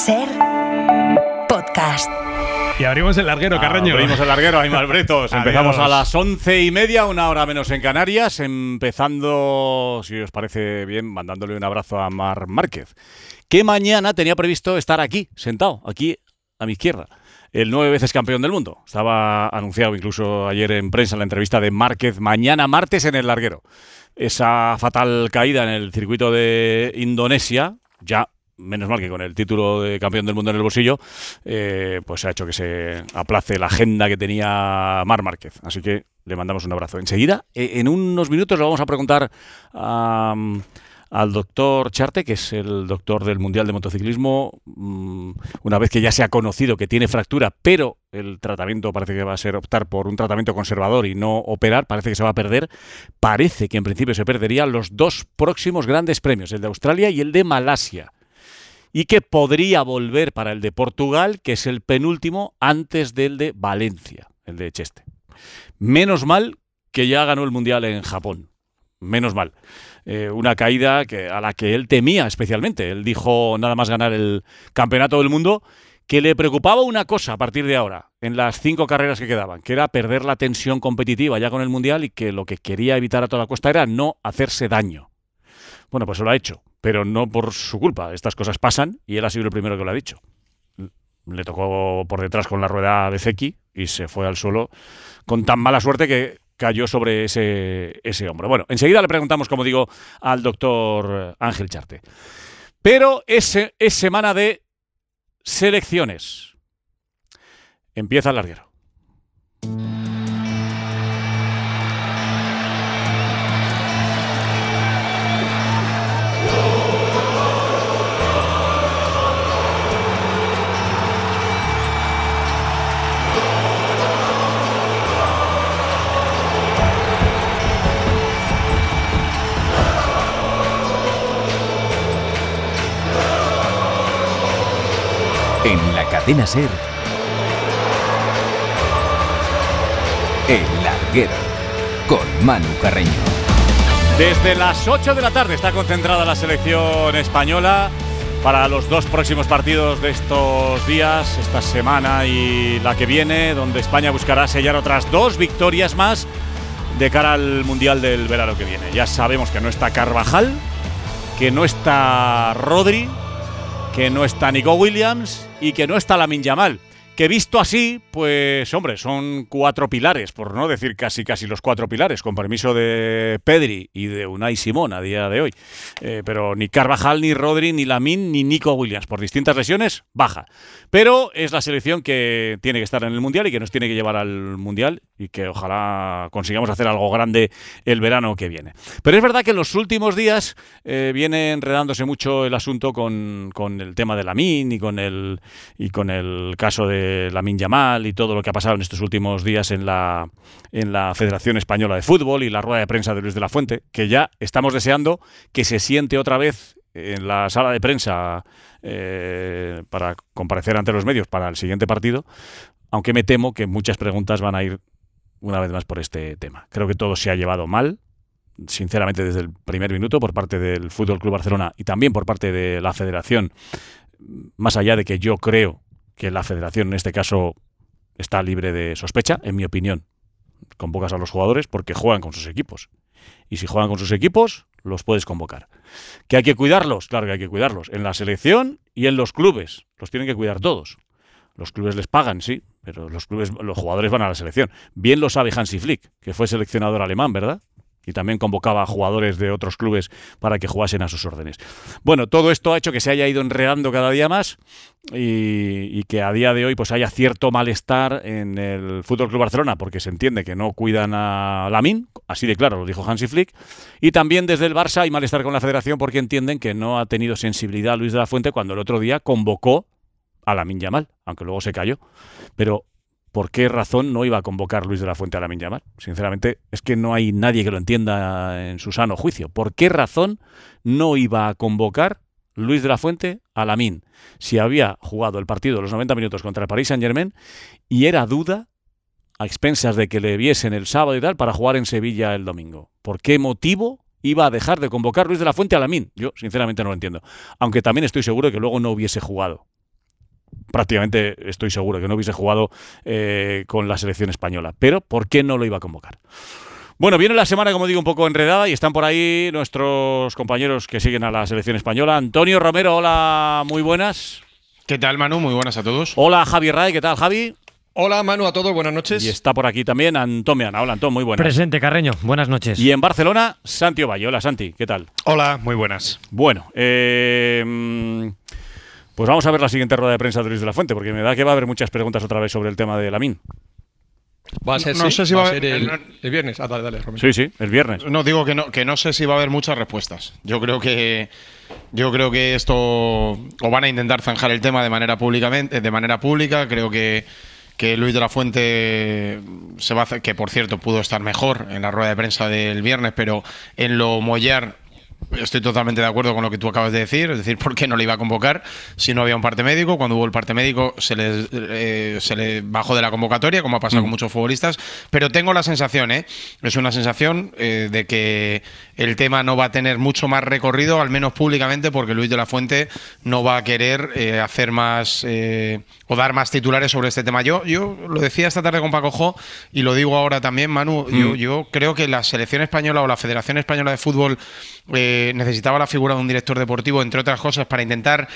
SER Podcast. Y abrimos el larguero, Carreño. Abrimos el larguero, Aimar Bretos. Empezamos a las 11:30, una hora menos en Canarias. Empezando, si os parece bien, mandándole un abrazo a Marc Márquez, que mañana tenía previsto estar aquí, sentado, aquí a mi izquierda. El 9 veces campeón del mundo. Estaba anunciado incluso ayer en prensa en la entrevista de Márquez, mañana martes en el larguero. Esa fatal caída en el circuito de Indonesia, ya menos mal que con el título de campeón del mundo en el bolsillo, pues ha hecho que se aplace la agenda que tenía Marc Márquez. Así que le mandamos un abrazo. Enseguida, en unos minutos, le vamos a preguntar al doctor Charte, que es el doctor del Mundial de Motociclismo, una vez que ya se ha conocido que tiene fractura, pero el tratamiento parece que va a ser optar por un tratamiento conservador y no operar, parece que se va a perder, parece que en principio se perderían los dos próximos grandes premios, el de Australia y el de Malasia, y que podría volver para el de Portugal, que es el penúltimo antes del de Valencia, el de Cheste. Menos mal que ya ganó el Mundial en Japón, menos mal. Una caída a la que él temía especialmente. Él dijo, nada más ganar el campeonato del mundo, que le preocupaba una cosa a partir de ahora, en las 5 carreras que quedaban, que era perder la tensión competitiva ya con el Mundial, y que lo que quería evitar a toda costa era no hacerse daño. Bueno, pues lo ha hecho, pero no por su culpa. Estas cosas pasan y él ha sido el primero que lo ha dicho. Le tocó por detrás con la rueda de Zeki y se fue al suelo con tan mala suerte que cayó sobre ese hombro. Bueno, enseguida le preguntamos, como digo, al doctor Ángel Charte. Pero es semana de selecciones. Empieza el larguero. En la cadena SER, El Larguero, con Manu Carreño. Desde las 8 de la tarde está concentrada la selección española para los 2 próximos partidos de estos días, esta semana y la que viene, donde España buscará sellar otras 2 victorias más de cara al Mundial del verano que viene. Ya sabemos que no está Carvajal, que no está Rodri, que no está Nico Williams y que no está Lamine Yamal, que visto así, pues hombre, son 4 pilares, por no decir casi los 4 pilares, con permiso de Pedri y de Unai Simón a día de hoy. Pero ni Carvajal, ni Rodri, ni Lamine, ni Nico Williams, por distintas lesiones, baja. Pero es la selección que tiene que estar en el Mundial y que nos tiene que llevar al Mundial, y que ojalá consigamos hacer algo grande el verano que viene. Pero es verdad que en los últimos días viene enredándose mucho el asunto con el tema de Lamine y con el caso de Lamine Yamal y todo lo que ha pasado en estos últimos días en la Federación Española de Fútbol y la rueda de prensa de Luis de la Fuente, que ya estamos deseando que se siente otra vez en la sala de prensa para comparecer ante los medios para el siguiente partido, aunque me temo que muchas preguntas van a ir una vez más por este tema. Creo que todo se ha llevado mal, sinceramente, desde el primer minuto por parte del Fútbol Club Barcelona y también por parte de la Federación, más allá de que yo creo que la Federación en este caso está libre de sospecha, en mi opinión. Convocas a los jugadores porque juegan con sus equipos. Y si juegan con sus equipos, los puedes convocar. ¿Que hay que cuidarlos? Claro que hay que cuidarlos. En la selección y en los clubes. Los tienen que cuidar todos. Los clubes les pagan, sí, pero los jugadores van a la selección. Bien lo sabe Hansi Flick, que fue seleccionador alemán, ¿verdad? Y también convocaba a jugadores de otros clubes para que jugasen a sus órdenes. Bueno, todo esto ha hecho que se haya ido enredando cada día más y que a día de hoy pues haya cierto malestar en el Fútbol Club Barcelona, porque se entiende que no cuidan a Lamine, así de claro lo dijo Hansi Flick, y también desde el Barça hay malestar con la Federación porque entienden que no ha tenido sensibilidad Luis de la Fuente cuando el otro día convocó a Lamine Yamal, aunque luego se cayó. Pero ¿por qué razón no iba a convocar Luis de la Fuente a Lamine Yamal? Sinceramente, es que no hay nadie que lo entienda en su sano juicio. ¿Por qué razón no iba a convocar Luis de la Fuente a Lamine si había jugado el partido de los 90 minutos contra el Paris Saint-Germain y era duda, a expensas de que le viesen el sábado y tal, para jugar en Sevilla el domingo? ¿Por qué motivo iba a dejar de convocar Luis de la Fuente a Lamine? Yo, sinceramente, no lo entiendo. Aunque también estoy seguro de que luego no hubiese jugado. prácticamente estoy seguro que no hubiese jugado con la selección española. Pero ¿por qué no lo iba a convocar? Bueno, viene la semana, como digo, un poco enredada y están por ahí nuestros compañeros que siguen a la selección española. Antonio Romero, hola, muy buenas. ¿Qué tal, Manu? Muy buenas a todos. Hola, Javi Ray, ¿qué tal, Javi? Hola, Manu, a todos, buenas noches. Y está por aquí también Antón Meana. Hola, Antón, muy buenas. Presente, Carreño, buenas noches. Y en Barcelona, Santi Ovalle. Hola, Santi, ¿qué tal? Hola, muy buenas. Bueno, pues vamos a ver la siguiente rueda de prensa de Luis de la Fuente, porque me da que va a haber muchas preguntas otra vez sobre el tema de Lamine. Va a ser, no sé si va a ser haber el viernes. Dale, Romero. Sí, el viernes. No, digo que no sé si va a haber muchas respuestas. Yo creo que esto o van a intentar zanjar el tema de manera pública. Creo que Luis de la Fuente se va a hacer, que por cierto pudo estar mejor en la rueda de prensa del viernes, pero en lo Mollar estoy totalmente de acuerdo con lo que tú acabas de decir, es decir, ¿por qué no le iba a convocar si no había un parte médico? Cuando hubo el parte médico se le bajó de la convocatoria, como ha pasado con muchos futbolistas, pero tengo la sensación, es una sensación de que el tema no va a tener mucho más recorrido, al menos públicamente, porque Luis de la Fuente no va a querer hacer más o dar más titulares sobre este tema. Yo lo decía esta tarde con Paco Jo y lo digo ahora también, Manu, yo creo que la selección española o la Federación Española de Fútbol necesitaba la figura de un director deportivo, entre otras cosas, para intentar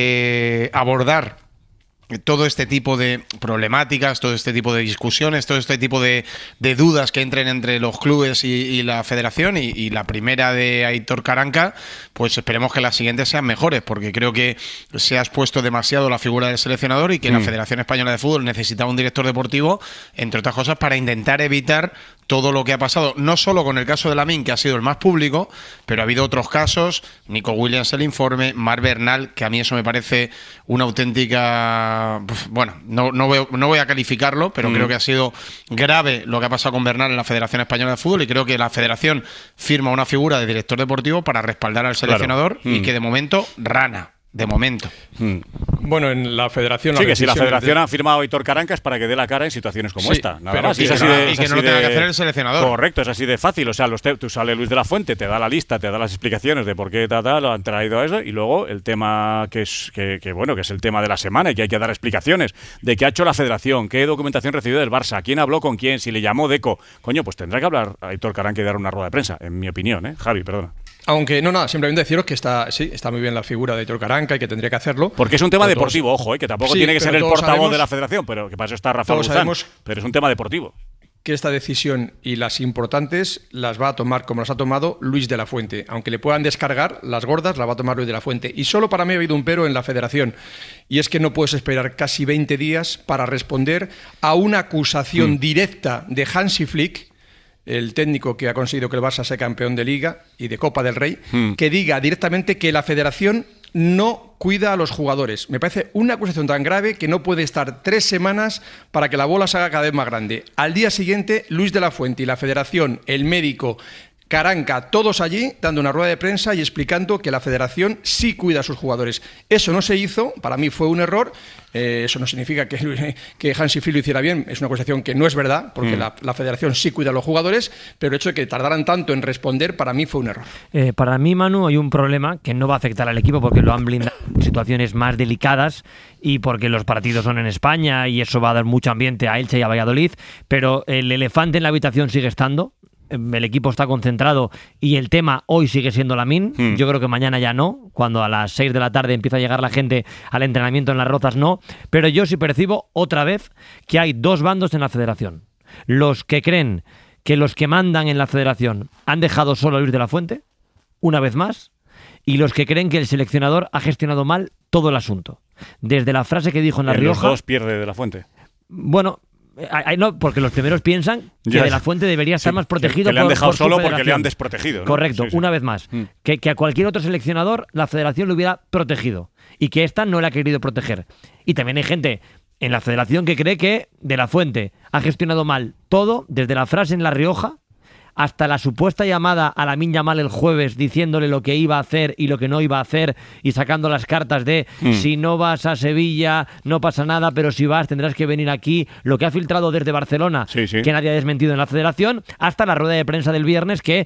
abordar todo este tipo de problemáticas, todo este tipo de discusiones, todo este tipo de dudas que entren entre los clubes y la federación, y la primera de Aitor Karanka, pues esperemos que las siguientes sean mejores, porque creo que se ha expuesto demasiado la figura del seleccionador y que la Federación Española de Fútbol necesitaba un director deportivo, entre otras cosas, para intentar evitar todo lo que ha pasado, no solo con el caso de Lamine, que ha sido el más público, pero ha habido otros casos, Nico Williams el informe, Marc Bernal, que a mí eso me parece una auténtica... Bueno, no voy a calificarlo, pero creo que ha sido grave lo que ha pasado con Bernal en la Federación Española de Fútbol, y creo que la Federación firma una figura de director deportivo para respaldar al seleccionador, y que de momento rana. De momento. Bueno, en la Federación... Sí, que si la Federación ha firmado a Aitor Karanka es para que dé la cara en situaciones como esta. Nada más. Y que no lo tenga que hacer el seleccionador. Correcto, es así de fácil. O sea, tú sale Luis de la Fuente, te da la lista, te da las explicaciones de por qué lo han traído a eso, y luego el tema que es el tema de la semana y que hay que dar explicaciones de qué ha hecho la Federación, qué documentación recibió del Barça, quién habló con quién, si le llamó Deco. Coño, pues tendrá que hablar Aitor Karanka y dar una rueda de prensa, en mi opinión, Javi, perdona. Aunque simplemente deciros que está muy bien la figura de Aitor Karanka y que tendría que hacerlo. Porque es un tema deportivo, ojo, que tampoco tiene que ser el portavoz de la Federación, pero que para eso está Rafael Luzán, pero es un tema deportivo. Que esta decisión y las importantes las va a tomar, como las ha tomado, Luis de la Fuente. Aunque le puedan descargar, las gordas las va a tomar Luis de la Fuente. Y solo para mí ha habido un pero en la Federación, y es que no puedes esperar casi 20 días para responder a una acusación directa de Hansi Flick, el técnico que ha conseguido que el Barça sea campeón de Liga y de Copa del Rey, que diga directamente que la Federación no cuida a los jugadores. Me parece una acusación tan grave que no puede estar 3 semanas para que la bola se haga cada vez más grande. Al día siguiente, Luis de la Fuente y la Federación, el médico, Karanka, todos allí dando una rueda de prensa y explicando que la Federación sí cuida a sus jugadores. Eso no se hizo, para mí fue un error. Eso no significa que Hansi Flick lo hiciera bien, es una acusación que no es verdad, porque la Federación sí cuida a los jugadores, pero el hecho de que tardaran tanto en responder, para mí fue un error. Para mí, Manu, hay un problema que no va a afectar al equipo porque lo han blindado en situaciones más delicadas y porque los partidos son en España y eso va a dar mucho ambiente a Elche y a Valladolid, pero el elefante en la habitación sigue estando. El equipo está concentrado y el tema hoy sigue siendo Lamine. Yo creo que mañana ya no, cuando a las 6 de la tarde empieza a llegar la gente al entrenamiento en Las Rozas, no. Pero yo sí percibo otra vez que hay dos bandos en la Federación. Los que creen que los que mandan en la Federación han dejado solo a Luis de la Fuente, una vez más, y los que creen que el seleccionador ha gestionado mal todo el asunto. Desde la frase que dijo en La Rioja... Los dos pierde de la Fuente. Bueno... no, porque los primeros piensan que de la Fuente debería estar más protegido. Que le han dejado solo porque le han desprotegido, ¿no? Correcto, una vez más. Que a cualquier otro seleccionador la Federación lo hubiera protegido y que esta no la ha querido proteger. Y también hay gente en la Federación que cree que de la Fuente ha gestionado mal todo, desde la frase en La Rioja hasta la supuesta llamada a Lamine Yamal el jueves diciéndole lo que iba a hacer y lo que no iba a hacer y sacando las cartas de si no vas a Sevilla no pasa nada, pero si vas tendrás que venir aquí, lo que ha filtrado desde Barcelona, que nadie ha desmentido en la Federación, hasta la rueda de prensa del viernes que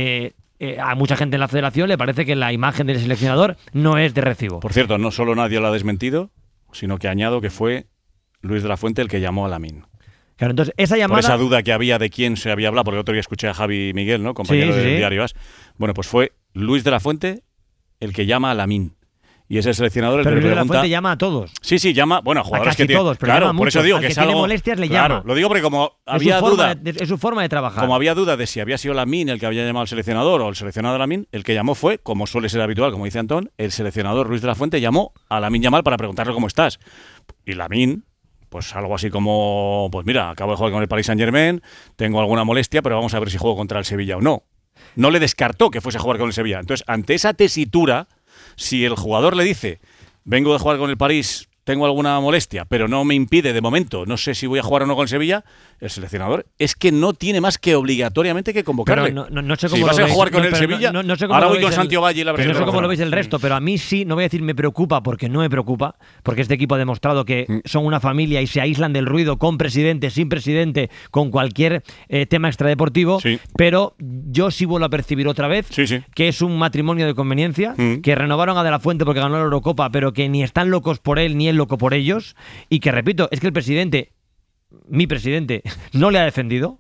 a mucha gente en la Federación le parece que la imagen del seleccionador no es de recibo. Por cierto, no solo nadie lo ha desmentido, sino que añado que fue Luis de la Fuente el que llamó a Lamine. Claro, entonces esa llamada... Por esa duda que había de quién se había hablado, porque el otro día escuché a Javi Miguel, ¿no? Compañero del Diario AS. Bueno, pues fue Luis de la Fuente el que llama a Lamine. Y es el seleccionador el pero que Luis le pregunta... de la Fuente llama a todos. Sí, llama, bueno, a jugadores casi que todos, pero claro, llama por eso muchos. digo Al que que es tiene algo... molestias le claro, llama. lo digo porque como Es había duda... Es su forma de trabajar. Como había duda de si había sido Lamine el que había llamado al seleccionador o el seleccionador a Lamine, el que llamó fue, como suele ser habitual, como dice Antón, el seleccionador Luis de la Fuente llamó a Lamine Yamal para preguntarle cómo estás. Y Lamine, pues algo así como, pues mira, acabo de jugar con el Paris Saint-Germain, tengo alguna molestia, pero vamos a ver si juego contra el Sevilla o no. No le descartó que fuese a jugar con el Sevilla. Entonces, ante esa tesitura, si el jugador le dice, vengo de jugar con el París, tengo alguna molestia, pero no me impide de momento, no sé si voy a jugar o no con el Sevilla, el seleccionador es que no tiene más que obligatoriamente que convocarle. Pero no sé cómo si vas a jugar con el Sevilla, no sé cómo ahora lo voy con veis Santiago Valle y la no sé cómo lo veis el resto, pero a mí sí, no voy a decir me preocupa porque no me preocupa, porque este equipo ha demostrado que son una familia y se aíslan del ruido con presidente, sin presidente, con cualquier tema extradeportivo, pero yo sí vuelvo a percibir otra vez que es un matrimonio de conveniencia, que renovaron a De la Fuente porque ganó la Eurocopa, pero que ni están locos por él ni él loco por ellos, y que repito, es que el presidente, mi presidente, no le ha defendido.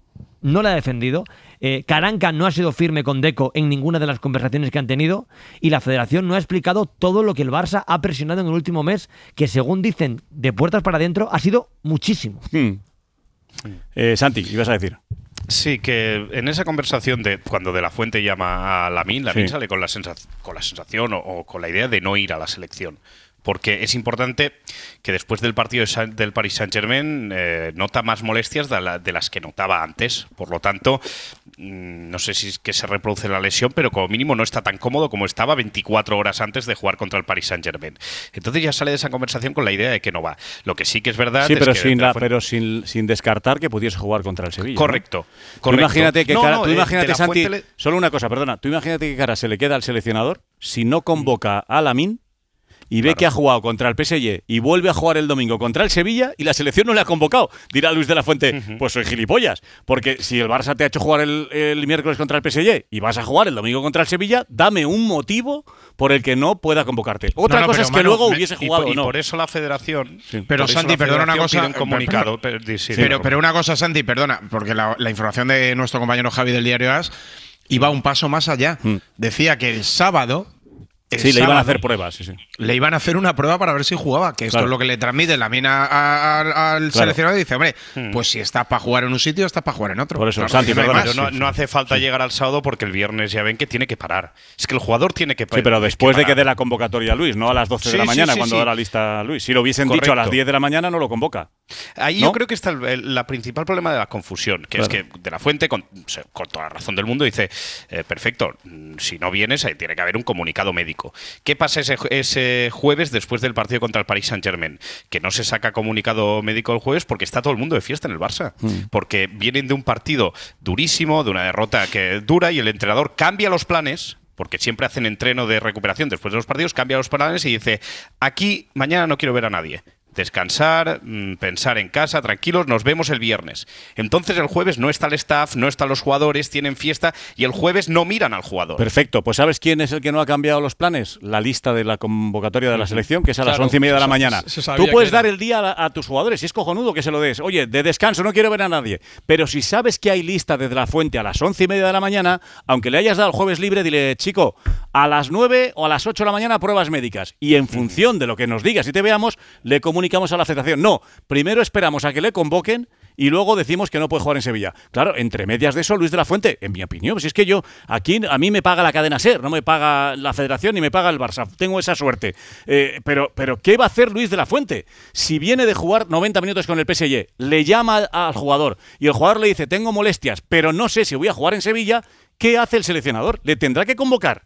Caranca no ha sido firme con Deco en ninguna de las conversaciones que han tenido, y la federación no ha explicado todo lo que el Barça ha presionado en el último mes, que según dicen de puertas para adentro ha sido muchísimo. Santi, ¿ibas a decir? Sí, que en esa conversación de cuando De la Fuente llama a Lamine sale con la sensación o con la idea de no ir a la selección. Porque es importante que después del partido del Paris Saint-Germain nota más molestias de las que notaba antes. Por lo tanto, no sé si es que se reproduce la lesión, pero como mínimo no está tan cómodo como estaba 24 horas antes de jugar contra el Paris Saint-Germain. Entonces ya sale de esa conversación con la idea de que no va. Lo que sí que es verdad es que sin descartar que pudiese jugar contra el Sevilla. Correcto. ¿No? Tú imagínate que tú imagínate, Santi, Fuente solo una cosa, perdona, tú imagínate qué cara se le queda al seleccionador si no convoca a Lamine y ve que ha jugado contra el PSG y vuelve a jugar el domingo contra el Sevilla y la selección no le ha convocado. Dirá Luis de la Fuente, pues soy gilipollas, porque si el Barça te ha hecho jugar el miércoles contra el PSG y vas a jugar el domingo contra el Sevilla, dame un motivo por el que no pueda convocarte. Otra cosa es que luego hubiese jugado o no. Y por eso la federación... Pero Santi, perdona una cosa... Un comunicado, pero una cosa, Santi, perdona, porque la información de nuestro compañero Javi del Diario AS iba un paso más allá. Decía que el sábado... le iban a hacer pruebas. Le iban a hacer una prueba para ver si jugaba, que esto es lo que le transmite la mina al seleccionador y dice, hombre, pues si estás para jugar en un sitio, estás para jugar en otro. Por eso, claro, Santi, pero no hace falta llegar al sábado porque el viernes ya ven que tiene que parar. Es que el jugador tiene que parar. Sí, pero después de que dé la convocatoria a Luis, no a las 12 de la mañana cuando da la lista a Luis. Si lo hubiesen dicho a las 10 de la mañana, no lo convoca. Ahí ¿no? yo creo que está el principal problema de la confusión, que es que De la Fuente, con toda la razón del mundo, dice, perfecto, si no vienes, tiene que haber un comunicado médico. ¿Qué pasa ese jueves después del partido contra el Paris Saint-Germain? Que no se saca comunicado médico el jueves porque está todo el mundo de fiesta en el Barça. Porque vienen de un partido durísimo, de una derrota que dura, y el entrenador cambia los planes, porque siempre hacen entreno de recuperación después de los partidos, cambia los planes y dice, aquí mañana no quiero ver a nadie. Descansar, pensar en casa, tranquilos, nos vemos el viernes. Entonces el jueves no está el staff, no están los jugadores, tienen fiesta y el jueves no miran al jugador. Perfecto, pues ¿sabes quién es el que no ha cambiado los planes? La lista de la convocatoria de la selección, que es a las 11:30 de la mañana. Tú puedes dar el día a tus jugadores, y es cojonudo que se lo des. Oye, de descanso, no quiero ver a nadie. Pero si sabes que hay lista desde la fuente a las 11:30 de la mañana, aunque le hayas dado el jueves libre, dile, chico, a las 9 o a las 8 de la mañana pruebas médicas. Y en función de lo que nos digas y te veamos, le comunicamos a la federación. No, primero esperamos a que le convoquen y luego decimos que no puede jugar en Sevilla. Claro, entre medias de eso, Luis de la Fuente, en mi opinión, si es que yo, aquí a mí me paga la cadena SER, no me paga la federación ni me paga el Barça, tengo esa suerte. Pero ¿qué va a hacer Luis de la Fuente? Si viene de jugar 90 minutos con el PSG, le llama al jugador y el jugador le dice, tengo molestias, pero no sé si voy a jugar en Sevilla, ¿qué hace el seleccionador? ¿Le tendrá que convocar?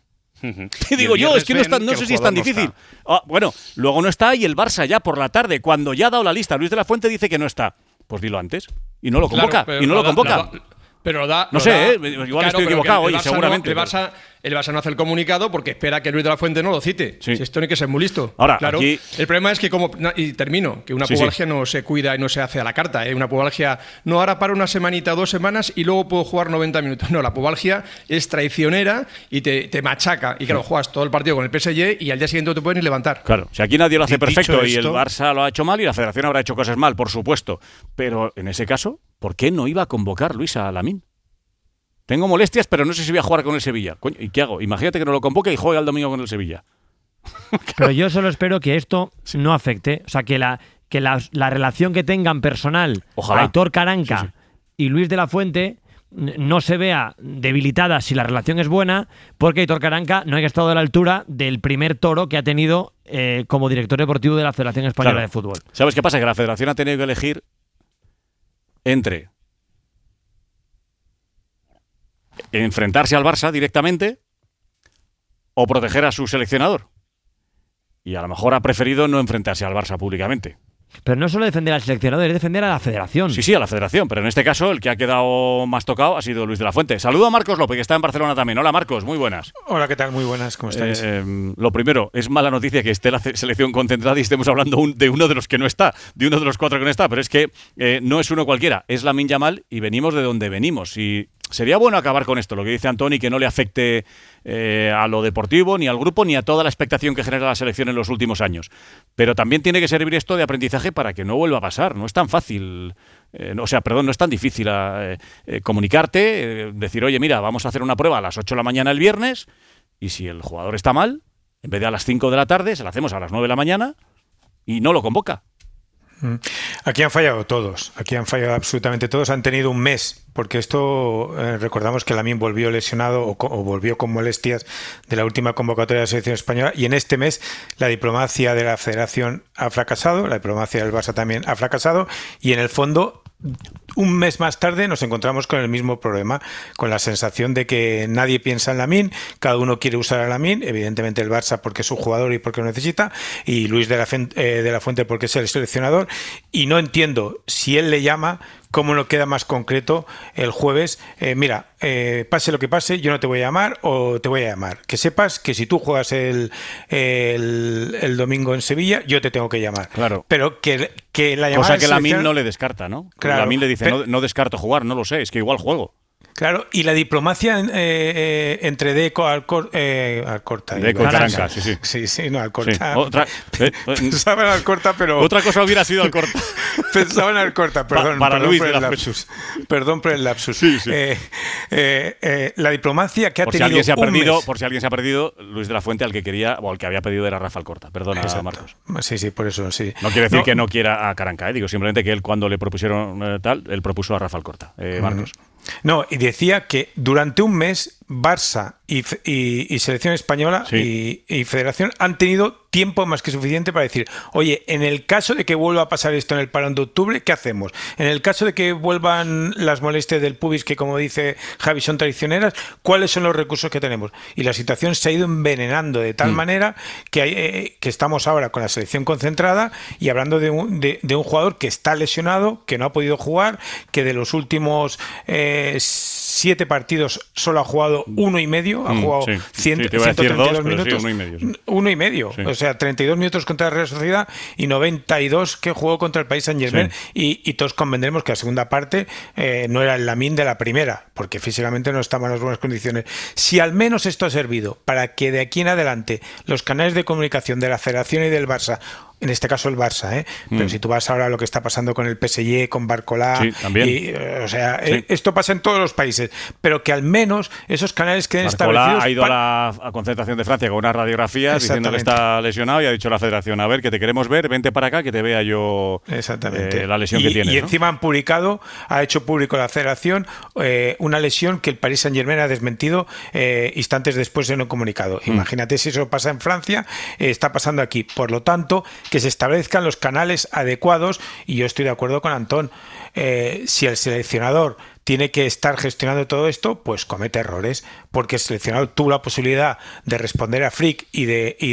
Te digo yo, es que no sé si es tan difícil. Bueno, luego no está y el Barça ya por la tarde, cuando ya ha dado la lista, Luis de la Fuente dice que no está. Pues dilo antes y no lo convoca. Pero lo da. No sé, igual estoy equivocado, oye, seguramente. El Barça no hace el comunicado porque espera que Luis de la Fuente no lo cite. Sí. Si esto no hay que ser muy listo. Ahora, claro, aquí... el problema es que, y termino, que una pubalgia no se cuida y no se hace a la carta. Una pubalgia, no, ahora para una semanita, 2 semanas y luego puedo jugar 90 minutos. No, la pubalgia es traicionera y te machaca. Y claro, juegas todo el partido con el PSG y al día siguiente no te puedes ni levantar. Claro, si aquí nadie lo hace perfecto y el esto... Barça lo ha hecho mal y la Federación habrá hecho cosas mal, por supuesto. Pero en ese caso, ¿por qué no iba a convocar Luis a Lamine? Tengo molestias, pero no sé si voy a jugar con el Sevilla. Coño, ¿y qué hago? Imagínate que no lo convoque y juegue el domingo con el Sevilla. Pero yo solo espero que esto no afecte. O sea, que la relación que tengan personal Aitor Karanka y Luis de la Fuente no se vea debilitada si la relación es buena, porque Aitor Karanka no ha estado a la altura del primer toro que ha tenido como director deportivo de la Federación Española de Fútbol. ¿Sabes qué pasa? Que la Federación ha tenido que elegir entre enfrentarse al Barça directamente o proteger a su seleccionador. Y a lo mejor ha preferido no enfrentarse al Barça públicamente. Pero no es solo defender al seleccionador, es defender a la Federación. Sí, a la Federación, pero en este caso el que ha quedado más tocado ha sido Luis de la Fuente. Saludo a Marcos López, que está en Barcelona también. Hola Marcos, muy buenas. Hola, ¿qué tal? Muy buenas, ¿cómo estáis? Lo primero, es mala noticia que esté la selección concentrada y estemos hablando de uno de los que no está, de uno de los 4 que no está, pero es que no es uno cualquiera, es Lamine Yamal y venimos de donde venimos. Y sería bueno acabar con esto, lo que dice Antoni, que no le afecte a lo deportivo, ni al grupo, ni a toda la expectación que genera la selección en los últimos años. Pero también tiene que servir esto de aprendizaje para que no vuelva a pasar. No es tan fácil, no es tan difícil comunicarte, decir, oye, mira, vamos a hacer una prueba a las 8 de la mañana el viernes, y si el jugador está mal, en vez de a las 5 de la tarde, se la hacemos a las 9 de la mañana y no lo convoca. Aquí han fallado todos, absolutamente todos. Han tenido un mes, porque esto, recordamos que Lamine volvió lesionado o volvió con molestias de la última convocatoria de la selección española, y en este mes la diplomacia de la Federación ha fracasado, la diplomacia del Barça también ha fracasado, y en el fondo un mes más tarde nos encontramos con el mismo problema, con la sensación de que nadie piensa en Lamine, cada uno quiere usar a Lamine, evidentemente el Barça porque es su jugador y porque lo necesita, y Luis de la Fuente porque es el seleccionador, y no entiendo si él le llama, cómo no queda más concreto el jueves, mira, pase lo que pase, yo no te voy a llamar o te voy a llamar. Que sepas que si tú juegas el domingo en Sevilla, yo te tengo que llamar. Claro. Pero que la llamada... Cosa que Lamine no le descarta, ¿no? Claro, Lamine le dice, no descarto jugar, no lo sé, es que igual juego. Claro, y la diplomacia entre Deco, Alcorta. Deco y Karanka, sí. Sí, no, Alcorta. Sí. Pensaba en Alcorta, pero... Otra cosa hubiera sido Alcorta. Pensaba en Alcorta, perdón. Para perdón Luis por de el la lapsus. Perdón por el lapsus. Sí. La diplomacia que ha tenido Por si alguien se ha perdido, Luis de la Fuente al que quería, o al que había pedido era Rafa Alcorta. Perdona, Exacto. Marcos. Sí, por eso, sí. No quiere decir que no quiera a Karanka, digo simplemente que él cuando le propusieron él propuso a Rafa Alcorta. Marcos. No, y decía que durante un mes Barça y Selección Española y Federación han tenido tiempo más que suficiente para decir, oye, en el caso de que vuelva a pasar esto en el parón de octubre, ¿qué hacemos? En el caso de que vuelvan las molestias del pubis, que como dice Javi son traicioneras, ¿cuáles son los recursos que tenemos? Y la situación se ha ido envenenando de tal manera que estamos ahora con la selección concentrada y hablando de un jugador que está lesionado, que no ha podido jugar, que de los últimos 7 partidos solo ha jugado 1,5, ha jugado 132 minutos. 1,5. Sí. O sea, 32 minutos contra la Real Sociedad y 92 que jugó contra el Paris Saint-Germain. Sí. Y todos convendremos que la segunda parte no era el Lamine de la primera, porque físicamente no estaba en las buenas condiciones. Si al menos esto ha servido para que de aquí en adelante los canales de comunicación de la Federación y del Barça, en este caso el Barça, pero si tú vas ahora a lo que está pasando con el PSG, con Barcolá, esto pasa en todos los países, pero que al menos esos canales queden establecidos. Ha ido a la concentración de Francia con unas radiografías diciendo que está lesionado y ha dicho a la Federación, a ver, que te queremos ver, vente para acá que te vea yo la lesión que tienes. Y encima han publicado, ha hecho público la Federación una lesión que el Paris Saint-Germain ha desmentido instantes después de un comunicado. Imagínate si eso pasa en Francia, está pasando aquí. Por lo tanto, que se establezcan los canales adecuados, y yo estoy de acuerdo con Antón. Si el seleccionador tiene que estar gestionando todo esto, pues comete errores, porque el seleccionador tuvo la posibilidad de responder a Flick y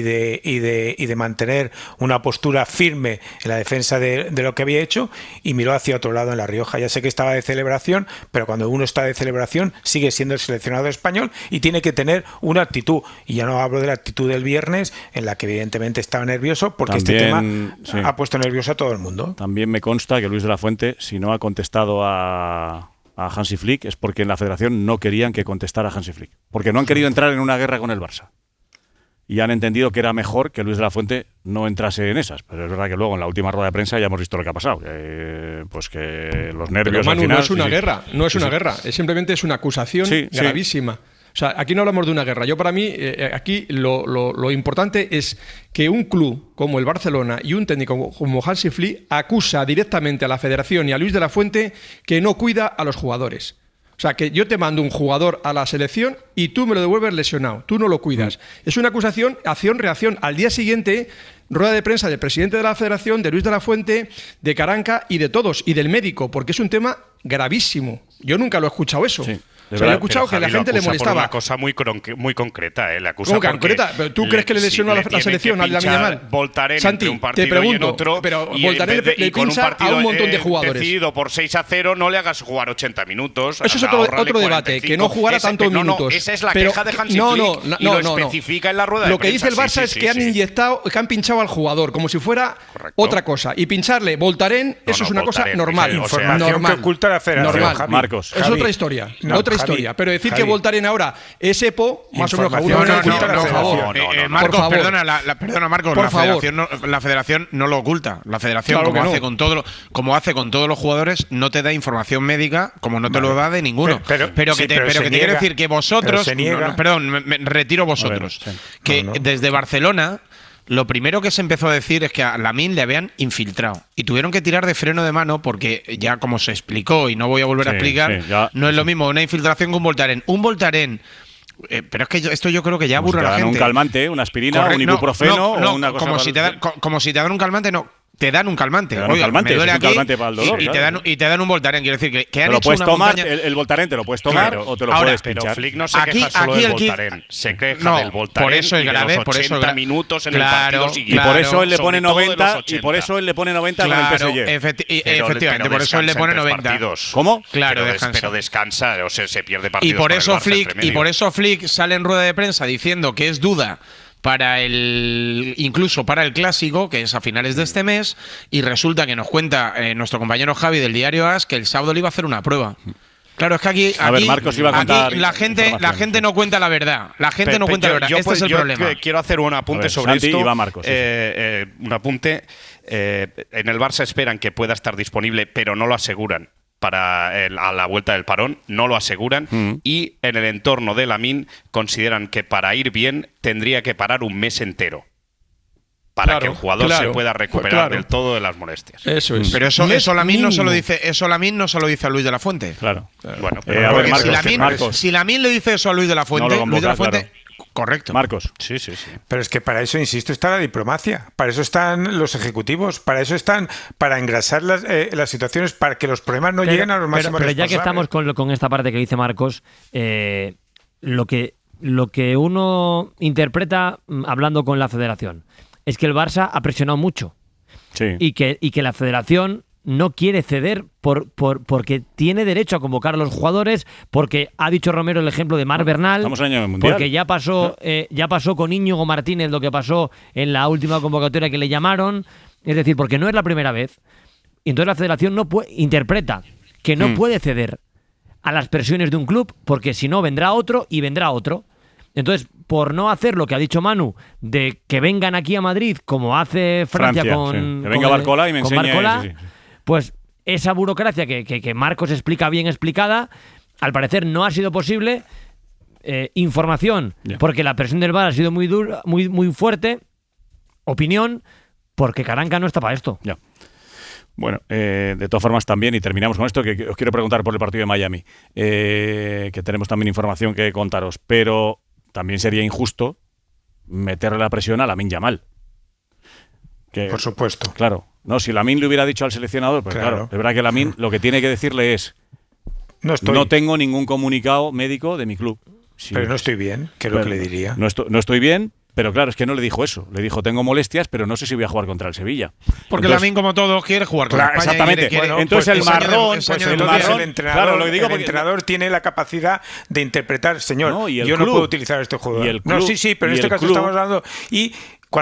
de mantener una postura firme en la defensa de lo que había hecho, y miró hacia otro lado en La Rioja. Ya sé que estaba de celebración, pero cuando uno está de celebración sigue siendo el seleccionador español y tiene que tener una actitud. Y ya no hablo de la actitud del viernes, en la que evidentemente estaba nervioso, porque También, este tema ha puesto nervioso a todo el mundo. También me consta que Luis de la Fuente, si no ha contestado a Hansi Flick, es porque en la federación no querían que contestara a Hansi Flick. Porque no han querido entrar en una guerra con el Barça. Y han entendido que era mejor que Luis de la Fuente no entrase en esas. Pero es verdad que luego en la última rueda de prensa ya hemos visto lo que ha pasado. Pues que los nervios. Pero, Manu, al final, no es una guerra, no es una guerra. Simplemente es una acusación gravísima. O sea, aquí no hablamos de una guerra. Yo, para mí, aquí lo importante es que un club como el Barcelona y un técnico como Hansi Flick acusa directamente a la Federación y a Luis de la Fuente que no cuida a los jugadores. O sea, que yo te mando un jugador a la selección y tú me lo devuelves lesionado, tú no lo cuidas. Es una acusación, acción-reacción. Al día siguiente, rueda de prensa del presidente de la Federación, de Luis de la Fuente, de Caranca y de todos, y del médico, porque es un tema gravísimo. Yo nunca lo he escuchado eso. Sí. O sea, yo he escuchado que la gente le molestaba. Por una cosa muy concreta, le acusa. ¿Cómo concreta? ¿Pero tú crees que le lesionó a la selección a Lamine Yamal? Voltaren Santi, entre un partido te pregunto, y en otro. pero Voltaren le pincha a un montón de jugadores. Decidido por 6-0, no le hagas jugar 80 minutos. Eso es otro debate, que no jugara tantos minutos. No, esa es la queja de Hansi Flick y lo especifica en la rueda de prensa. Lo que dice el Barça es que han inyectado, que han pinchado al jugador como si fuera otra cosa. Y pincharle Voltaren, eso es una cosa normal. Información que oculta la Federación. Marcos. Es otra historia. Otra historia. Pero decir que Voltaren ahora es EPO, más o menos Marcos, perdona, Marcos, la federación no lo oculta. La federación, claro, como hace con todos los jugadores, no te da información médica como no te lo da de ninguno. Pero que te quiero decir que vosotros, me retiro vosotros, desde Barcelona lo primero que se empezó a decir es que a Lamine le habían infiltrado y tuvieron que tirar de freno de mano porque ya como se explicó y no voy a volver a explicar, no es lo mismo una infiltración que un Voltaren. Un Voltaren, pero es que esto yo creo que ya aburre a la gente. Un calmante, una aspirina, un ibuprofeno o una cosa como si te dan un calmante, no. Te dan un calmante. Oiga, me duele aquí, calmante para el dolor, y te dan un Voltaren. Quiero decir que han hecho puedes una tomar montaña... el Voltaren te lo puedes tomar o te lo puedes pinchar. Pero Flick no se queja solo del Voltaren, se queja del Voltaren por eso es grave, por 80 minutos en el partido siguiente. Y por eso él le pone 90 y por eso él le pone 90 con el PSG. Efectivamente, por eso él le pone 90. ¿Cómo? Claro, pero descansa, o sea, se pierde partidos. Y por eso Flick sale en rueda de prensa diciendo que es duda incluso para el clásico, que es a finales de este mes, y resulta que nos cuenta nuestro compañero Javi del diario AS que el sábado le iba a hacer una prueba. Claro, es que aquí Marcos iba a contar la gente no cuenta la verdad. La gente no cuenta la verdad. Este es el problema. Quiero hacer un apunte sobre esto. Marcos, un apunte. En el Barça esperan que pueda estar disponible, pero no lo aseguran. A la vuelta del parón, no lo aseguran, y en el entorno de Lamine consideran que para ir bien tendría que parar un mes entero para que el jugador se pueda recuperar del todo de las molestias. Eso es. Pero eso Lamine no se lo dice a Luis de la Fuente. Claro. Bueno, si Lamine le dice eso a Luis de la Fuente, Luis de la Fuente correcto. Marcos. Sí. Pero es que para eso, insisto, está la diplomacia. Para eso están los ejecutivos. Para eso están, para engrasar las situaciones, para que los problemas no lleguen a los máximos responsables. Pero ya que estamos con esta parte que dice Marcos, lo que uno interpreta hablando con la Federación es que el Barça ha presionado mucho. Sí. Y que la Federación no quiere ceder porque tiene derecho a convocar a los jugadores, porque ha dicho Romero el ejemplo de Marc Bernal, estamos en año mundial, porque ya pasó con Íñigo Martínez lo que pasó en la última convocatoria que le llamaron, es decir, porque no es la primera vez. Y entonces la Federación interpreta que no puede ceder a las presiones de un club, porque si no vendrá otro y vendrá otro. Entonces, por no hacer lo que ha dicho Manu, de que vengan aquí a Madrid, como hace Francia con... Que venga Barcola y me enseñe... Barcola, pues esa burocracia que Marcos explica bien explicada, al parecer no ha sido posible. Información, porque la presión del VAR ha sido muy dura, muy fuerte. Opinión, porque Caranca no está para esto. Ya. Bueno, de todas formas también, y terminamos con esto, que os quiero preguntar por el partido de Miami, que tenemos también información que contaros, pero también sería injusto meterle la presión a Lamine Yamal. Por supuesto. Claro. No, si Lamine le hubiera dicho al seleccionador, pues claro, es verdad que Lamine lo que tiene que decirle es No tengo ningún comunicado médico de mi club. Sí, pero no estoy bien, que es lo que le diría. No estoy bien, pero claro, es que no le dijo eso. Le dijo, tengo molestias, pero no sé si voy a jugar contra el Sevilla. Porque Lamine, como todos, quiere jugar contra España. Exactamente. Entonces el marrón... el entrenador tiene la capacidad de interpretar, señor, yo no puedo utilizar este jugador. Sí, pero en este caso estamos hablando... Y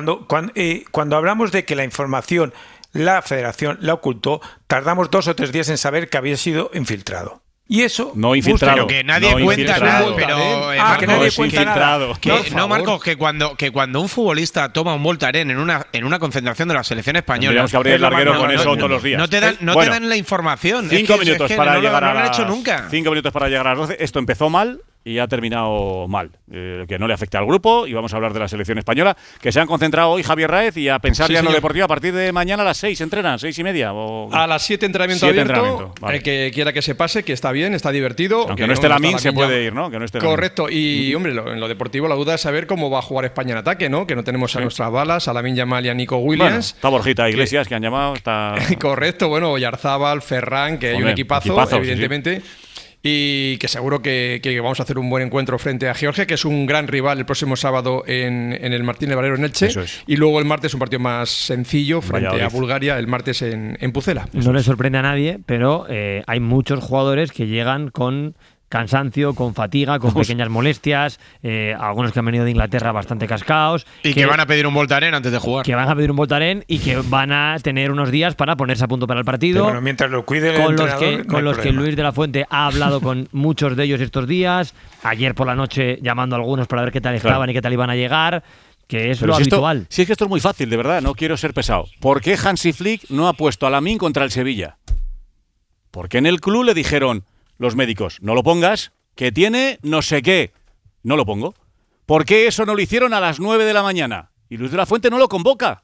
cuando hablamos de que la información, la federación la ocultó, tardamos 2 o 3 días en saber que había sido infiltrado. Y eso no infiltrado, pero que nadie cuenta nada, pero Marcos, que nadie cuenta nada. Marcos, que cuando un futbolista toma un Voltaren en una concentración de la selección española, tendríamos que abrir el larguero con eso todos los días. No te dan la información. 5 minutos para llegar a las 5 minutos para llegar a las 12. Esto empezó mal y ha terminado mal. Que no le afecte al grupo, y vamos a hablar de la selección española, que se han concentrado hoy Javier Raez y a pensar ya en lo deportivo. A partir de mañana a las 6 entrenan, 6:30. A las 7 entrenamiento abierto. Vale. El que quiera que se pase, que está bien, está divertido. Aunque no esté Lamine, se puede ir, ¿no? Que no esté correcto. Y, hombre, en lo deportivo la duda es saber cómo va a jugar España en ataque, ¿no? Que no tenemos a nuestras balas, a Lamine Yamal y a Nico Williams. Bueno, está Borjita Iglesias, que han llamado. Está... correcto, bueno, Oyarzábal, Ferran, que hay un equipazo, evidentemente. Sí. Y que seguro que vamos a hacer un buen encuentro frente a Georgia, que es un gran rival el próximo sábado en el Martínez Valero en Elche. Y luego el martes un partido más sencillo frente a Bulgaria, el martes en Pucela. No le sorprende a nadie, pero hay muchos jugadores que llegan con cansancio, con fatiga, con pequeñas molestias, algunos que han venido de Inglaterra bastante cascaos. Y que van a pedir un Voltaren antes de jugar. Que van a pedir un Voltaren y que van a tener unos días para ponerse a punto para el partido. Bueno, mientras lo cuide con los que Luis de la Fuente ha hablado con muchos de ellos estos días, ayer por la noche llamando a algunos para ver qué tal estaban y qué tal iban a llegar. Que es lo habitual. Si es que esto es muy fácil, de verdad, no quiero ser pesado. ¿Por qué Hansi Flick no ha puesto a Lamine contra el Sevilla? Porque en el club le dijeron los médicos, no lo pongas, que tiene no sé qué. No lo pongo. ¿Por qué eso no lo hicieron a las 9 de la mañana? Y Luis de la Fuente no lo convoca.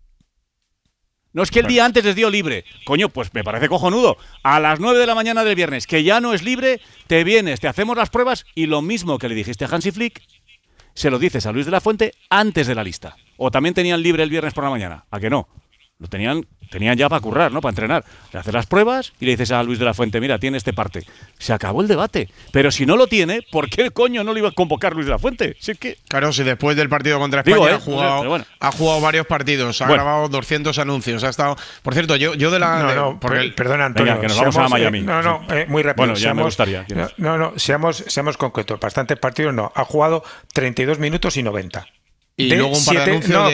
No es que el día antes les dio libre. Coño, pues me parece cojonudo. A las 9 de la mañana del viernes, que ya no es libre, te vienes, te hacemos las pruebas y lo mismo que le dijiste a Hansi Flick, se lo dices a Luis de la Fuente antes de la lista. O también tenían libre el viernes por la mañana. ¿A que no? Lo tenían ya para currar, ¿no? Para entrenar. Le haces las pruebas y le dices a Luis de la Fuente, mira, tiene este parte. Se acabó el debate. Pero si no lo tiene, ¿por qué coño no lo iba a convocar Luis de la Fuente? Si es que... Claro, si después del partido contra España ha jugado varios partidos, ha grabado 200 anuncios, ha estado... Por cierto, yo de la... Perdona, Antonio. Venga, que nos vamos a Miami. Muy rápido. Bueno, ya me gustaría. Seamos concretos. Bastantes partidos no. Ha jugado 32 minutos y 90. Y luego un par de anuncios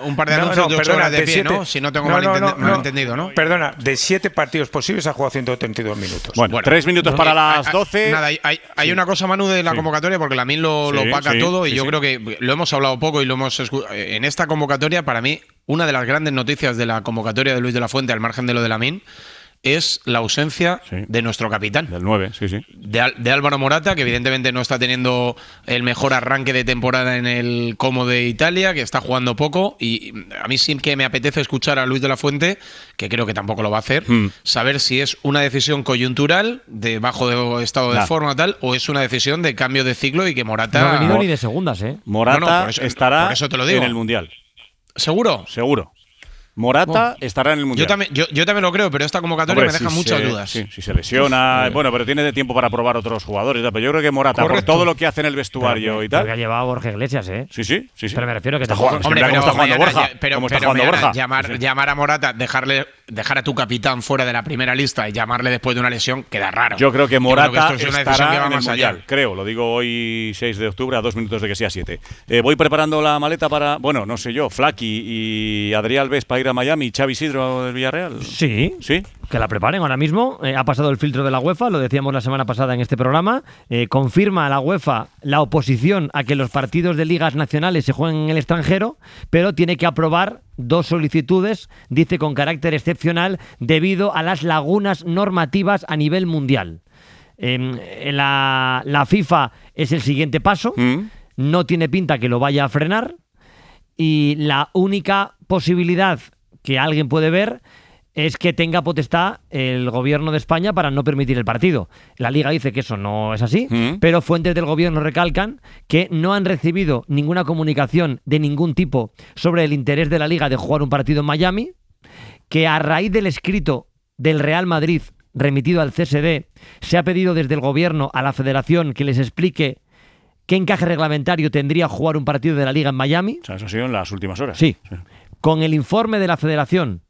de 8 horas de pie, ¿no? Si no tengo mal entendido, ¿no? Perdona, de 7 partidos posibles ha jugado 132 minutos. Bueno, 3 minutos para las 12. Nada, hay una cosa, Manu, de la convocatoria, porque Lamine lo opaca todo, y yo creo que lo hemos hablado poco y lo hemos en esta convocatoria. Para mí, una de las grandes noticias de la convocatoria de Luis de la Fuente, al margen de lo de Lamine, es la ausencia de nuestro capitán. Del 9, de Álvaro Morata, que evidentemente no está teniendo el mejor arranque de temporada en el Como de Italia, que está jugando poco, y a mí sí que me apetece escuchar a Luis de la Fuente, que creo que tampoco lo va a hacer, saber si es una decisión coyuntural, de bajo estado de forma tal, o es una decisión de cambio de ciclo y que Morata... No ha venido ni de segundas, Morata por eso estará te lo digo. en el Mundial. ¿Seguro? Seguro. Morata estará en el Mundial. Yo también lo creo, pero esta convocatoria me deja muchas dudas. Si se lesiona, bueno, pero tiene tiempo para probar otros jugadores. Pero yo creo que Morata, por todo lo que hace en el vestuario y tal. Porque ha llevado a Borja Iglesias, Sí. Pero me refiero que está jugando. Hombre, ¿cómo está jugando Borja? ¿Cómo está jugando Borja? Llamar a Morata, dejar a tu capitán fuera de la primera lista y llamarle después de una lesión queda raro. Yo creo que Morata estará en el Mundial. Creo, lo digo hoy 6 de octubre, a 2 minutos de que sea 7. Voy preparando la maleta para, bueno, no sé yo, Flaky y Adrián Alves para ir a Miami, Xavi Isidro del Villarreal. Sí. Que la preparen ahora mismo. Ha pasado el filtro de la UEFA, lo decíamos la semana pasada en este programa. Confirma la UEFA la oposición a que los partidos de ligas nacionales se jueguen en el extranjero, pero tiene que aprobar 2 solicitudes, dice, con carácter excepcional debido a las lagunas normativas a nivel mundial. La FIFA es el siguiente paso. No tiene pinta que lo vaya a frenar, y la única posibilidad que alguien puede ver es que tenga potestad el gobierno de España para no permitir el partido. La Liga dice que eso no es así, pero fuentes del gobierno recalcan que no han recibido ninguna comunicación de ningún tipo sobre el interés de la Liga de jugar un partido en Miami, que a raíz del escrito del Real Madrid remitido al CSD, se ha pedido desde el gobierno a la federación que les explique qué encaje reglamentario tendría jugar un partido de la Liga en Miami. O sea, eso ha sido en las últimas horas. Sí. Con el informe de la federación,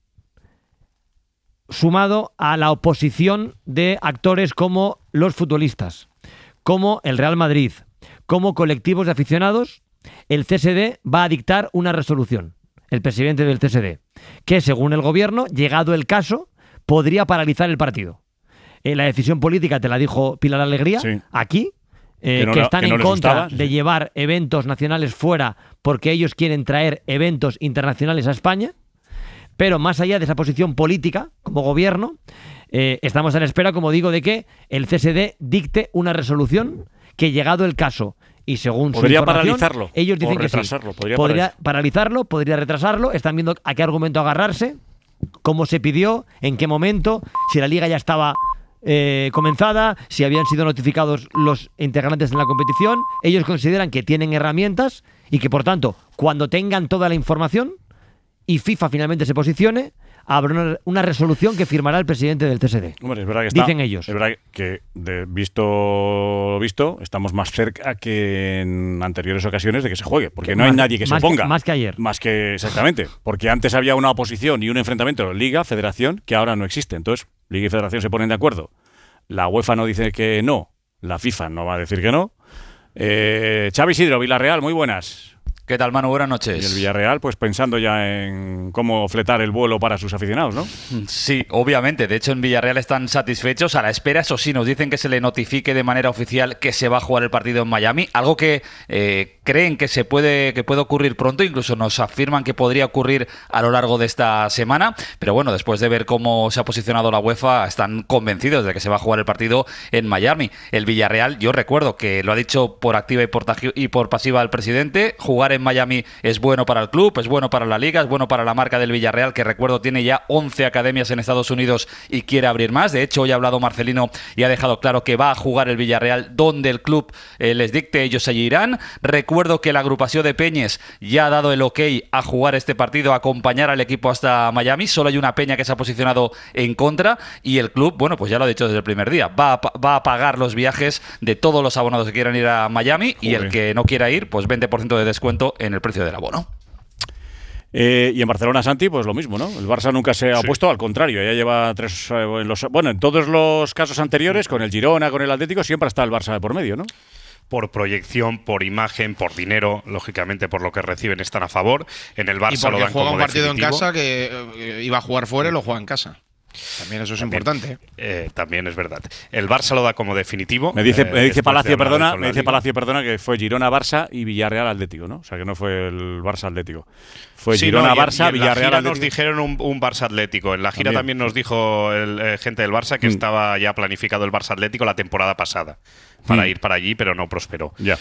sumado a la oposición de actores como los futbolistas, como el Real Madrid, como colectivos de aficionados, el CSD va a dictar una resolución, el presidente del CSD, que según el gobierno, llegado el caso, podría paralizar el partido. La decisión política te la dijo Pilar Alegría, sí, aquí, que no están les en contra gustaba, sí, de sí, llevar eventos nacionales fuera porque ellos quieren traer eventos internacionales a España. Pero más allá de esa posición política, como gobierno, estamos a la espera, como digo, de que el CSD dicte una resolución que, llegado el caso, y según podría su información, paralizarlo, ellos dicen o que sí. retrasarlo, Podría paralizarlo, podría retrasarlo. Están viendo a qué argumento agarrarse, cómo se pidió, en qué momento, si la liga ya estaba comenzada, si habían sido notificados los integrantes en la competición. Ellos consideran que tienen herramientas y que, por tanto, cuando tengan toda la información y FIFA finalmente se posicione, habrá una resolución que firmará el presidente del CSD. Hombre, es verdad que dicen ellos. Es verdad que, visto lo visto, estamos más cerca que en anteriores ocasiones de que se juegue, porque no hay nadie que se oponga. Más que ayer. Más que, exactamente, porque antes había una oposición y un enfrentamiento Liga-Federación que ahora no existe. Entonces, Liga y Federación se ponen de acuerdo. La UEFA no dice que no, la FIFA no va a decir que no. Xavi Isidro, Villarreal, muy buenas. ¿Qué tal, Manu? Buenas noches. Y el Villarreal, pues pensando ya en cómo fletar el vuelo para sus aficionados, ¿no? Sí, obviamente. De hecho, en Villarreal están satisfechos, a la espera. Eso sí, nos dicen que se le notifique de manera oficial que se va a jugar el partido en Miami. Algo que creen que puede ocurrir pronto. Incluso nos afirman que podría ocurrir a lo largo de esta semana. Pero bueno, después de ver cómo se ha posicionado la UEFA, están convencidos de que se va a jugar el partido en Miami. El Villarreal, yo recuerdo que lo ha dicho por activa y por pasiva el presidente, jugar en Miami es bueno para el club, es bueno para la liga, es bueno para la marca del Villarreal, que recuerdo tiene ya 11 academias en Estados Unidos y quiere abrir más. De hecho, hoy ha hablado Marcelino y ha dejado claro que va a jugar el Villarreal donde el club les dicte, ellos allí irán. Recuerdo que la agrupación de Peñes ya ha dado el ok a jugar este partido, a acompañar al equipo hasta Miami. Solo hay una peña que se ha posicionado en contra y el club, bueno, pues ya lo ha dicho desde el primer día, va a pagar los viajes de todos los abonados que quieran ir a Miami. Y el que no quiera ir, pues 20% de descuento en el precio del abono. Y en Barcelona, Santi, pues lo mismo, ¿no? El Barça nunca se ha opuesto, al contrario, ya lleva tres... en todos los casos anteriores, con el Girona, con el Atlético, siempre está el Barça de por medio, ¿no? Por proyección, por imagen, por dinero, lógicamente por lo que reciben están a favor. En el Barça y porque lo dan juega como un partido definitivo. en casa que iba a jugar fuera y lo juega en casa. También eso es importante. También es verdad. El Barça lo da como definitivo. Me dice Palacio, perdona, Palacio, que fue Girona-Barça y Villarreal-Atlético, ¿no? O sea, que no fue el Barça-Atlético. Fue sí, Girona-Barça, Villarreal-Atlético. Nos dijeron un Barça-Atlético. En la gira también nos dijo gente del Barça que estaba ya planificado el Barça-Atlético la temporada pasada para ir para allí, pero no prosperó. Ya.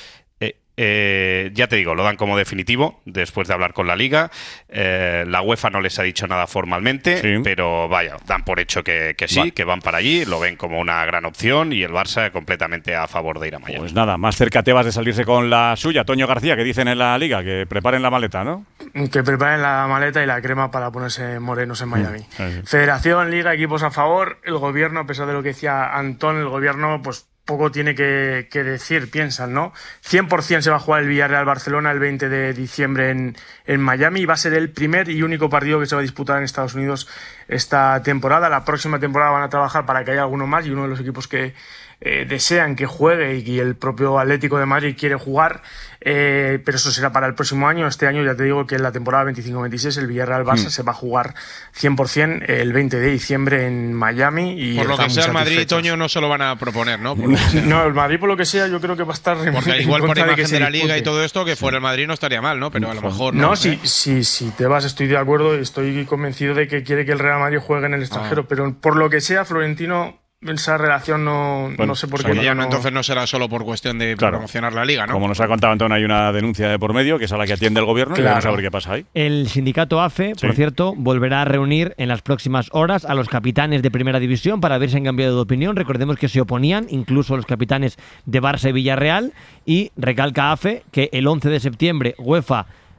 Ya te digo, lo dan como definitivo después de hablar con la Liga. La UEFA no les ha dicho nada formalmente, pero vaya, dan por hecho que sí, que van para allí, lo ven como una gran opción y el Barça completamente a favor de ir a Miami. Pues nada, más cerca te vas de salirse con la suya. Toño García, que dicen en la Liga, que preparen la maleta, ¿no? Que preparen la maleta y la crema para ponerse morenos en Miami. Federación, Liga, equipos a favor. El gobierno, a pesar de lo que decía Antón, el gobierno, pues poco tiene que decir, piensan, ¿no? 100% se va a jugar el Villarreal-Barcelona el 20 de diciembre en Miami y va a ser el primer y único partido que se va a disputar en Estados Unidos esta temporada. La próxima temporada van a trabajar para que haya alguno más y uno de los equipos que desean que juegue y el propio Atlético de Madrid quiere jugar, pero eso será para el próximo año. Este año ya te digo que en la temporada 25-26 el Villarreal-Barça se va a jugar 100% el 20 de diciembre en Miami. Y por lo que sea el Madrid, Toño, no se lo van a proponer, ¿no? No, el Madrid por lo que sea yo creo que va a estar porque igual por imagen de la dispute. Liga y todo esto, que fuera el Madrid no estaría mal, ¿no? Pero a lo mejor no. Si te vas, estoy de acuerdo y estoy convencido de que quiere que el Real Madrid juegue en el extranjero, pero por lo que sea, Florentino, esa relación no sé por qué. Entonces no será solo por cuestión de promocionar la Liga, ¿no? Como nos ha contado Antón, hay una denuncia de por medio, que es a la que atiende el gobierno, y vamos a ver qué pasa ahí. El sindicato AFE, por cierto, volverá a reunir en las próximas horas a los capitanes de Primera División para ver si han cambiado de opinión. Recordemos que se oponían, incluso los capitanes de Barça y Villarreal, y recalca AFE que el 11 de septiembre UEFA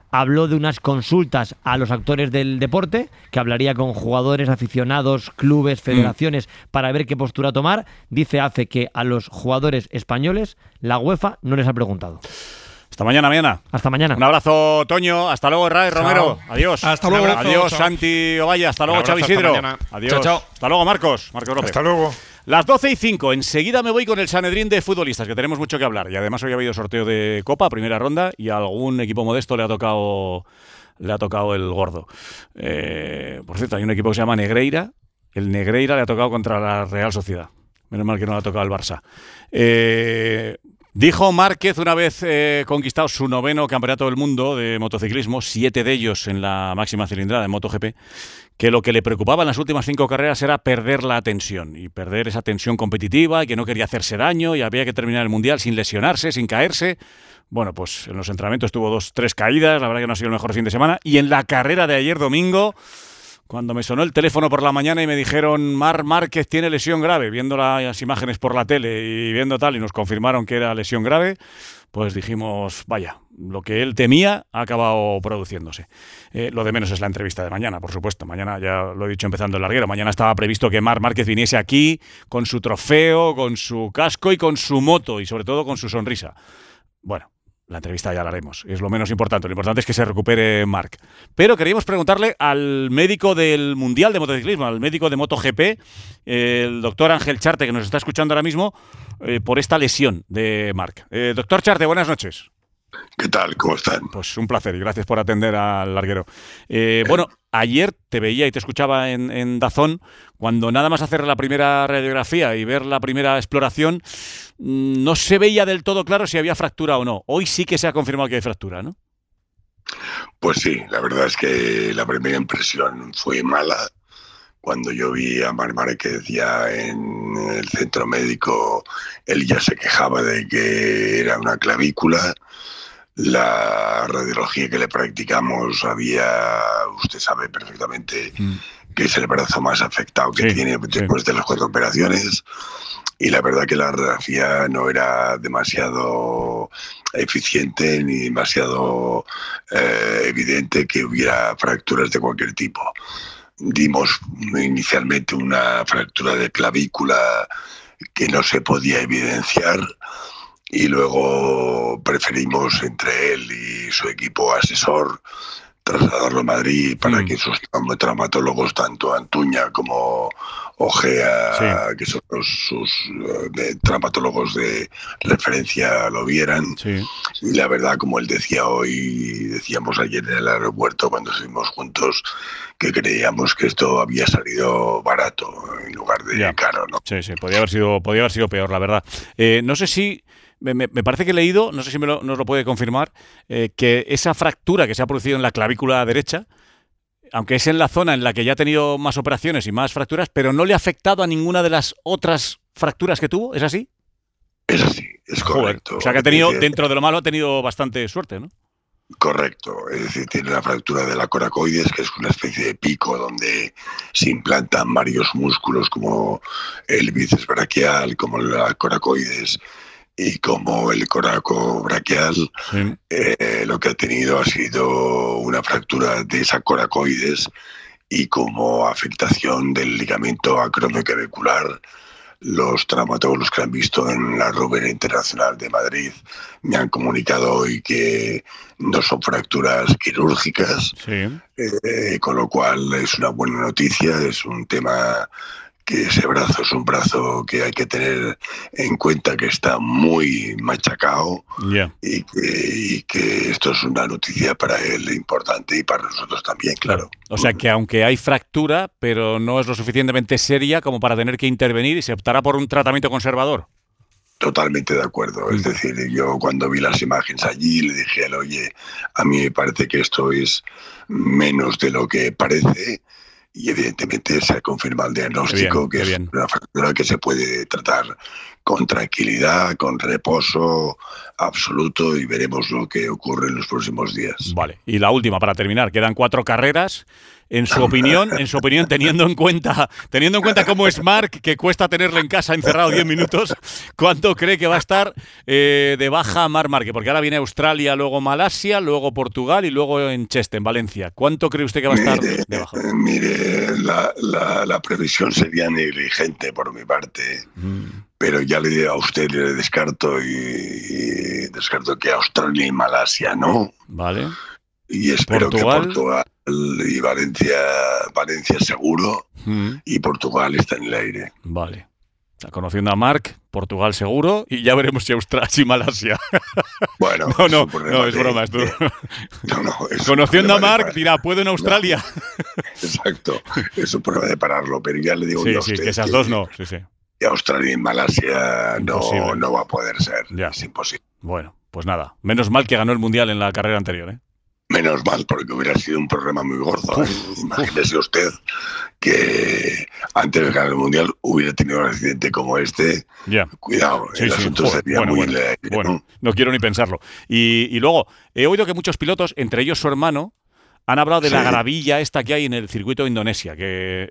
habló de unas consultas a los actores del deporte, que hablaría con jugadores, aficionados, clubes, federaciones, para ver qué postura tomar. Dice AFE que a los jugadores españoles la UEFA no les ha preguntado. Hasta mañana. Hasta mañana. Un abrazo, Toño. Hasta luego, Ray Romero. Adiós. Hasta luego. Adiós, Santi Ovalla. Hasta luego, Xavi Isidro. Adiós. Chao. Hasta luego, Marcos López. Hasta luego. Las 12:05. Enseguida me voy con el Sanedrín de futbolistas, que tenemos mucho que hablar. Y además hoy ha habido sorteo de Copa, primera ronda, y a algún equipo modesto le ha tocado el gordo. Por cierto, hay un equipo que se llama Negreira. El Negreira le ha tocado contra la Real Sociedad. Menos mal que no le ha tocado el Barça. Dijo Márquez, una vez conquistado su 9º campeonato del mundo de motociclismo, 7 de ellos en la máxima cilindrada de MotoGP, que lo que le preocupaba en las últimas 5 carreras era perder la tensión y perder esa tensión competitiva, y que no quería hacerse daño y había que terminar el Mundial sin lesionarse, sin caerse. Bueno, pues en los entrenamientos tuvo 2-3 caídas, la verdad que no ha sido el mejor fin de semana, y en la carrera de ayer domingo, cuando me sonó el teléfono por la mañana y me dijeron Marc Márquez tiene lesión grave, viendo las imágenes por la tele y viendo tal, y nos confirmaron que era lesión grave, pues dijimos, vaya, lo que él temía ha acabado produciéndose. Lo de menos es la entrevista de mañana, por supuesto. Mañana, ya lo he dicho empezando el larguero, mañana estaba previsto que Marc Márquez viniese aquí con su trofeo, con su casco y con su moto, y sobre todo con su sonrisa. Bueno, la entrevista ya la haremos, es lo menos importante. Lo importante es que se recupere Marc. Pero queríamos preguntarle al médico del Mundial de Motociclismo, al médico de MotoGP, el doctor Ángel Charte, que nos está escuchando ahora mismo, por esta lesión de Marc. Doctor Charte, buenas noches. ¿Qué tal? ¿Cómo están? Pues un placer y gracias por atender al larguero. Bueno, ayer te veía y te escuchaba en DAZN, cuando nada más hacer la primera radiografía y ver la primera exploración, no se veía del todo claro si había fractura o no. Hoy sí que se ha confirmado que hay fractura, ¿no? Pues sí, la verdad es que la primera impresión fue mala. Cuando yo vi a Marc Márquez ya en el centro médico, él ya se quejaba de que era una clavícula. La radiología que le practicamos usted sabe perfectamente que es el brazo más afectado que tiene después de las 4 operaciones, y la verdad que la radiografía no era demasiado eficiente ni demasiado evidente que hubiera fracturas de cualquier tipo. Dimos inicialmente una fractura de clavícula que no se podía evidenciar, y luego preferimos entre él y su equipo asesor trasladarlo a Madrid para que sus traumatólogos, tanto Antuña como Ojea, que son sus traumatólogos de referencia, lo vieran. Y la verdad, como él decía hoy, decíamos ayer en el aeropuerto cuando estuvimos juntos, que creíamos que esto había salido barato en lugar de caro, ¿no? Sí, podía haber sido peor, la verdad. No sé si... Me parece que he leído, no sé si nos lo puede confirmar, que esa fractura que se ha producido en la clavícula derecha, aunque es en la zona en la que ya ha tenido más operaciones y más fracturas, pero no le ha afectado a ninguna de las otras fracturas que tuvo, ¿es así? Es así, es correcto. O sea que ha tenido, dentro de lo malo, ha tenido bastante suerte, ¿no? Correcto, es decir, tiene la fractura de la coracoides, que es una especie de pico donde se implantan varios músculos como el bíceps braquial, como la coracoides y como el coraco braquial. Lo que ha tenido ha sido una fractura de esa coracoides y como afectación del ligamento acromioclavicular. Los traumatólogos que han visto en la Rubén Internacional de Madrid me han comunicado hoy que no son fracturas quirúrgicas, con lo cual es una buena noticia. Es un tema que ese brazo es un brazo que hay que tener en cuenta, que está muy machacado, y que esto es una noticia para él importante y para nosotros también, claro. O sea que aunque hay fractura, pero no es lo suficientemente seria como para tener que intervenir, y se optará por un tratamiento conservador. Totalmente de acuerdo. Es decir, yo cuando vi las imágenes allí le dije a él, oye, a mí me parece que esto es menos de lo que parece. Y evidentemente se ha confirmado el diagnóstico, que es una fractura que se puede tratar con tranquilidad, con reposo absoluto, y veremos lo que ocurre en los próximos días. Vale, y la última para terminar, quedan 4 carreras. en su opinión, teniendo en cuenta cómo es Marc, que cuesta tenerle en casa encerrado 10 minutos, ¿cuánto cree que va a estar de baja Marc Márquez? Porque ahora viene Australia, luego Malasia, luego Portugal y luego en Cheste, en Valencia. ¿Cuánto cree usted que va a estar de baja? Mire, la previsión sería negligente por mi parte, pero ya le digo a usted, le descarto que Australia y Malasia no. Vale. Y espero que Portugal y Valencia seguro, y Portugal está en el aire. Vale. O sea, conociendo a Marc, Portugal seguro, y ya veremos si Malasia. Bueno, no, es broma. Conociendo a Marc, dirá, ¿puedo en Australia? No. Exacto, es un problema de pararlo, pero ya le digo yo a usted que esas dos no. Sí. Y Australia y Malasia no va a poder ser. Ya. Es imposible. Bueno, pues nada. Menos mal que ganó el Mundial en la carrera anterior, ¿eh? Menos mal, porque hubiera sido un problema muy gordo. Imagínese usted que antes de ganar el Mundial hubiera tenido un accidente como este. Ya. Cuidado, el asunto sería muy leve. Bueno, no quiero ni pensarlo. Y luego, he oído que muchos pilotos, entre ellos su hermano, han hablado de la gravilla esta que hay en el circuito de Indonesia, que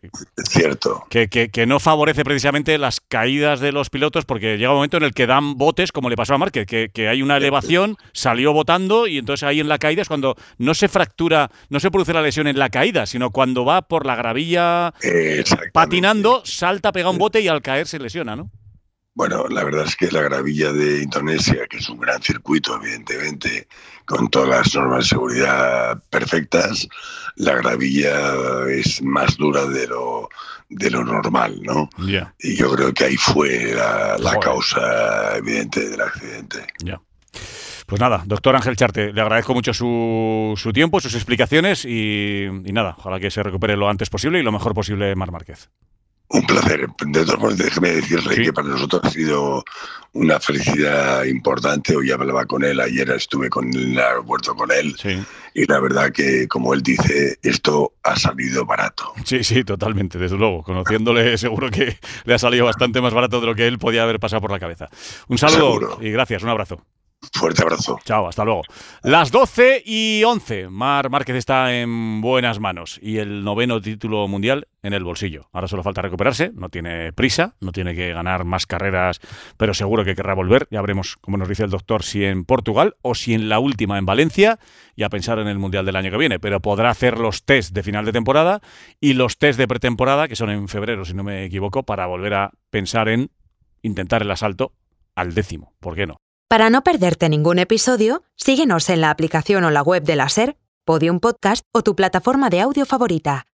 no favorece precisamente las caídas de los pilotos, porque llega un momento en el que dan botes, como le pasó a Marc, que hay una elevación, salió botando, y entonces ahí en la caída es cuando no se fractura, no se produce la lesión en la caída, sino cuando va por la gravilla patinando, salta, pega un bote y al caer se lesiona, ¿no? Bueno, la verdad es que la gravilla de Indonesia, que es un gran circuito, evidentemente, con todas las normas de seguridad perfectas, la gravilla es más dura de lo normal, ¿no? Yeah. Y yo creo que ahí fue la causa evidente del accidente. Ya. Pues nada, doctor Ángel Charte, le agradezco mucho su tiempo, sus explicaciones y nada, ojalá que se recupere lo antes posible y lo mejor posible Marc Márquez. Un placer. De todas formas, déjeme decirle que para nosotros ha sido una felicidad importante. Hoy hablaba con él, ayer estuve en el aeropuerto con él, y la verdad que, como él dice, esto ha salido barato. Sí, totalmente, desde luego. Conociéndole, seguro que le ha salido bastante más barato de lo que él podía haber pasado por la cabeza. Un saludo y gracias, un abrazo. Fuerte abrazo. Chao, hasta luego. Las 12:11. Marc Márquez está en buenas manos y el 9º título mundial en el bolsillo. Ahora solo falta recuperarse, no tiene prisa, no tiene que ganar más carreras, pero seguro que querrá volver. Ya veremos, como nos dice el doctor, si en Portugal o si en la última en Valencia, y a pensar en el mundial del año que viene. Pero podrá hacer los test de final de temporada y los test de pretemporada, que son en febrero, si no me equivoco, para volver a pensar en intentar el asalto al 10º. ¿Por qué no? Para no perderte ningún episodio, síguenos en la aplicación o la web de la SER, Podium Podcast o tu plataforma de audio favorita.